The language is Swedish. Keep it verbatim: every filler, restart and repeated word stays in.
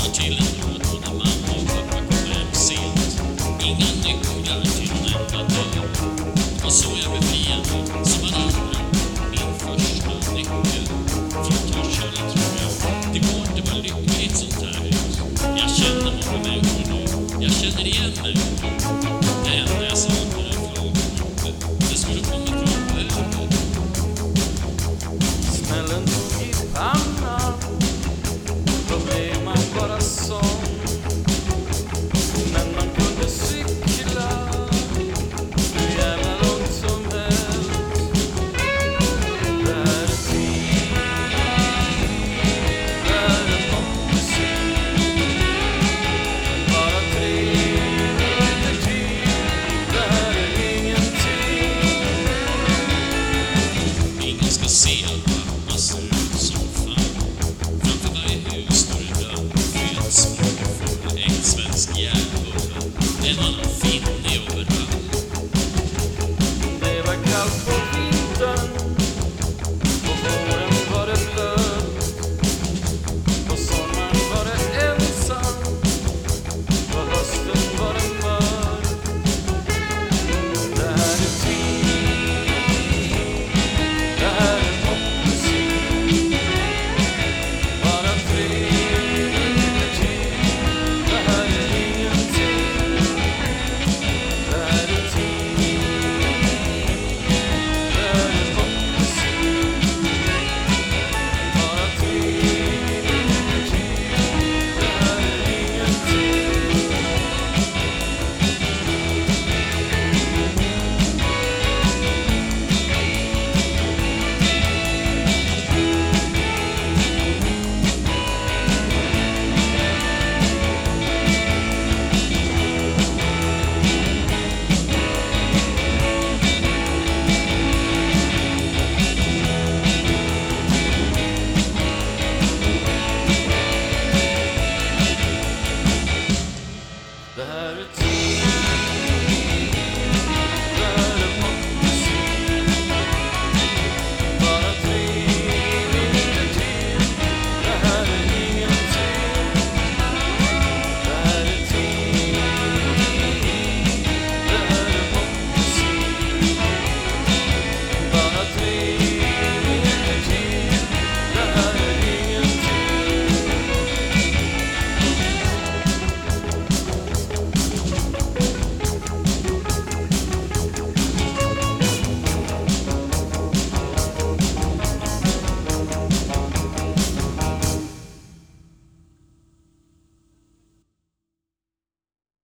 Tar till en låt och när mamma och pappa kommer hem sent. Inga nycklar till en enda dörr. Och så jag befriad som en andra. Min första nyckel från Torshälla tror jag. Det går inte vara lyckligt sånt här hus. Jag känner många människor nu. Jag känner igen mig. Det enda jag sa därifrån. Det skulle komma från över. Smällen tog i pannan. Då blev man bara sån. Men man kunde cykla hur jävla långt som helst. Det här är tid. Det här är popmusik. Bara tre minuter till. Det här är ingenting. Ingen ska se att pappa ser ut som fan. Framför varje hus står en dörr fylld som